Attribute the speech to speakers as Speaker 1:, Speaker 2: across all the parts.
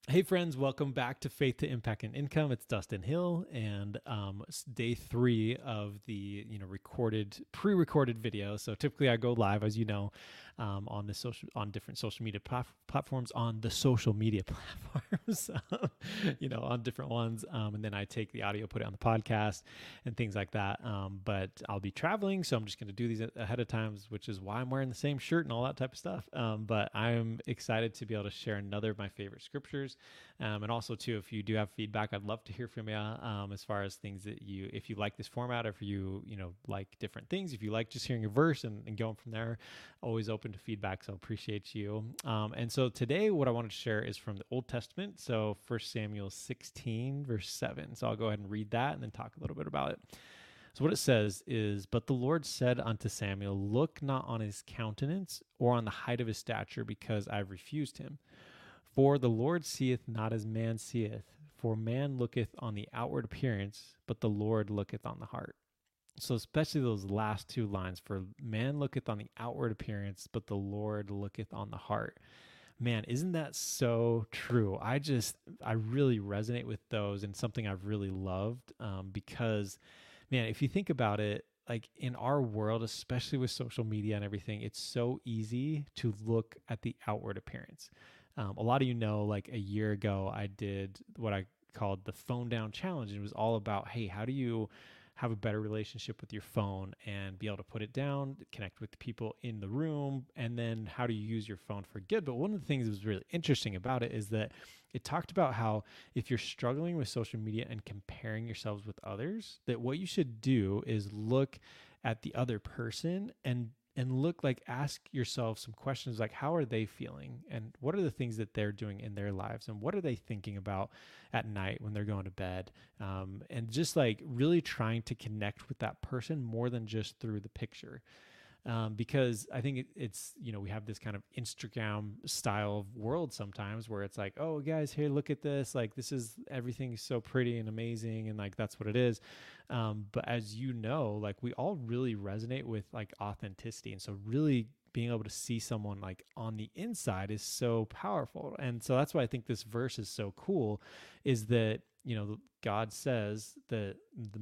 Speaker 1: Hey friends, welcome back to Faith to Impact and Income. It's Dustin Hill, and day 3 of the pre-recorded video. So typically I go live, as you know, on different social media platforms, on the social media platforms, on different ones, and then I take the audio, put it on the podcast, and things like that. But I'll be traveling, so I'm just going to do these ahead of time, which is why I'm wearing the same shirt and all that type of stuff. But I'm excited to be able to share another of my favorite scriptures. And also too, if you do have feedback, I'd love to hear from you, as far as things that if you like this format, or if you like different things, if you like just hearing a verse and going from there, always open to feedback. So appreciate you. And so today what I wanted to share is from the Old Testament. So 1 Samuel 16 verse 7. So I'll go ahead and read that and then talk a little bit about it. So what it says is, "But the Lord said unto Samuel, Look not on his countenance or on the height of his stature, because I have refused him. For the Lord seeth not as man seeth, for man looketh on the outward appearance, but the Lord looketh on the heart." So, especially those last two lines, for man looketh on the outward appearance, but the Lord looketh on the heart. Man, isn't that so true? I really resonate with those, and something I've really loved, because, man, if you think about it, like in our world, especially with social media and everything, it's so easy to look at the outward appearance. A lot of like a year ago, I did what I called the phone down challenge. And it was all about, hey, how do you have a better relationship with your phone and be able to put it down, connect with the people in the room, and then how do you use your phone for good? But one of the things that was really interesting about it is that it talked about how if you're struggling with social media and comparing yourselves with others, that what you should do is look at the other person and look, like, ask yourself some questions, like how are they feeling and what are the things that they're doing in their lives and what are they thinking about at night when they're going to bed, and just like really trying to connect with that person more than just through the picture. Because I think it's we have this kind of Instagram style of world sometimes where it's like, oh guys, here, look at this, like this is everything's so pretty and amazing, and like that's what it is. But as you know, like we all really resonate with like authenticity, and so really being able to see someone like on the inside is so powerful. And so that's why I think this verse is so cool, is that God says that the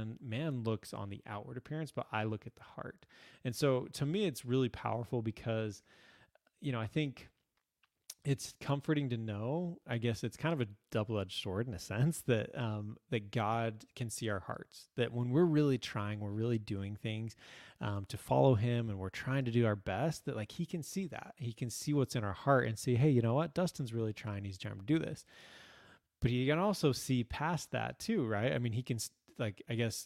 Speaker 1: man looks on the outward appearance, but I look at the heart. And so to me, it's really powerful because, I think it's comforting to know, I guess it's kind of a double-edged sword in a sense, that that God can see our hearts, that when we're really trying, we're really doing things to follow him, and we're trying to do our best, that like he can see that. He can see what's in our heart and see, hey, you know what? Dustin's really trying. He's trying to do this. But he can also see past that too, right? I mean, he can, like, I guess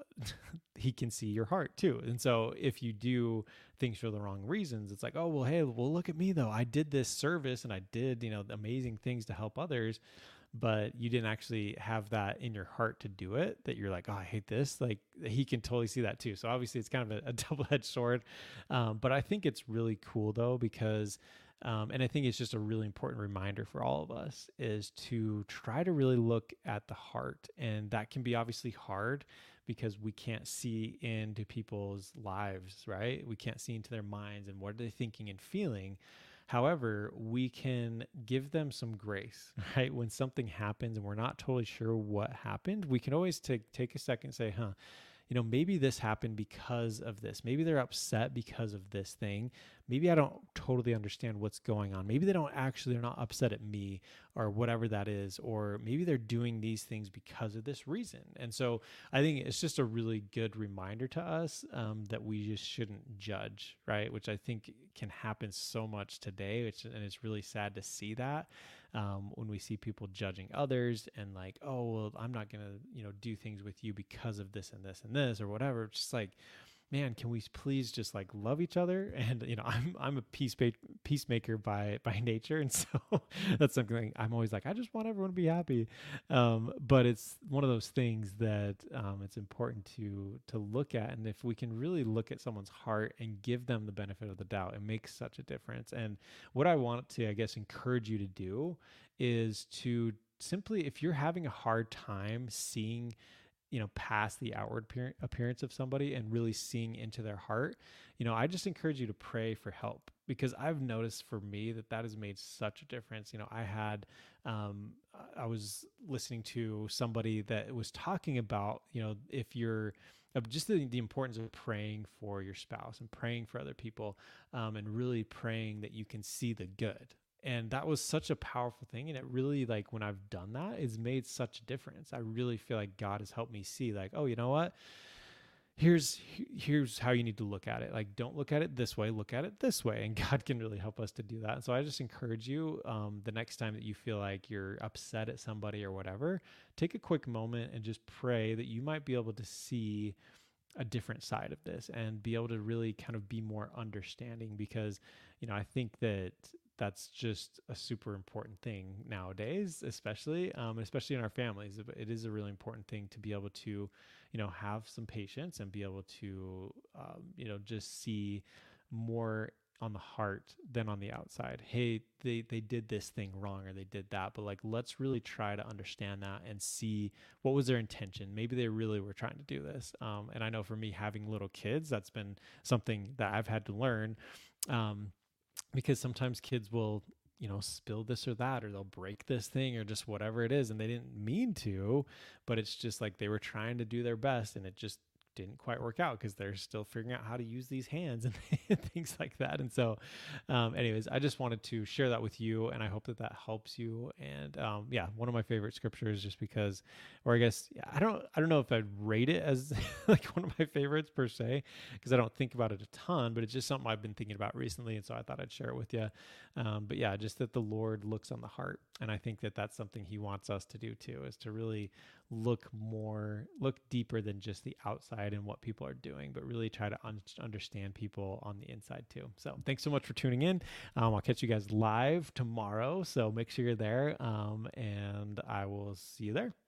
Speaker 1: he can see your heart too. And so if you do things for the wrong reasons, it's like, oh, well, hey, well, look at me though. I did this service and I did, amazing things to help others, but you didn't actually have that in your heart to do it, that you're like, oh, I hate this. Like, he can totally see that too. So obviously it's kind of a double-edged sword. But I think it's really cool though, because and I think it's just a really important reminder for all of us, is to try to really look at the heart. And that can be obviously hard because we can't see into people's lives, right? We can't see into their minds and what are they thinking and feeling. However, we can give them some grace, right? When something happens and we're not totally sure what happened, we can always take a second and say, huh, maybe this happened because of this. Maybe they're upset because of this thing. Maybe I don't totally understand what's going on. Maybe they're not upset at me or whatever that is. Or maybe they're doing these things because of this reason. And so I think it's just a really good reminder to us, that we just shouldn't judge, right? Which I think can happen so much today, and it's really sad to see that, when we see people judging others and like, oh, well, I'm not going to, do things with you because of this and this and this or whatever. It's just like, man, can we please just like love each other? And I'm a peacemaker by nature, and so that's something I'm always like, I just want everyone to be happy. But it's one of those things that it's important to look at, and if we can really look at someone's heart and give them the benefit of the doubt, it makes such a difference. And what I want to, I guess, encourage you to do is to simply, if you're having a hard time seeing past the outward appearance of somebody and really seeing into their heart, I just encourage you to pray for help, because I've noticed for me that has made such a difference. I was listening to somebody that was talking about, if you're of just the importance of praying for your spouse and praying for other people, and really praying that you can see the good. And that was such a powerful thing. And it really, like, when I've done that, it's made such a difference. I really feel like God has helped me see, like, oh, you know what? Here's how you need to look at it. Like, don't look at it this way, look at it this way. And God can really help us to do that. And so I just encourage you, the next time that you feel like you're upset at somebody or whatever, take a quick moment and just pray that you might be able to see a different side of this and be able to really kind of be more understanding, because, I think that that's just a super important thing nowadays, especially in our families. It is a really important thing to be able to, have some patience and be able to, just see more on the heart than on the outside. Hey, they did this thing wrong, or they did that, but like, let's really try to understand that and see what was their intention. Maybe they really were trying to do this. And I know for me, having little kids, that's been something that I've had to learn, because sometimes kids will, spill this or that, or they'll break this thing, or just whatever it is, and they didn't mean to, but it's just like they were trying to do their best, and it just didn't quite work out because they're still figuring out how to use these hands and things like that. And so, anyways, I just wanted to share that with you, and I hope that helps you. And one of my favorite scriptures, just because, or I guess, I don't know if I'd rate it as like one of my favorites per se, because I don't think about it a ton, but it's just something I've been thinking about recently, and so I thought I'd share it with you. But yeah, just that the Lord looks on the heart, and I think that that's something He wants us to do too, is to really look deeper than just the outside and what people are doing, but really try to understand people on the inside too. So thanks so much for tuning in. I'll catch you guys live tomorrow, so make sure you're there, and I will see you there.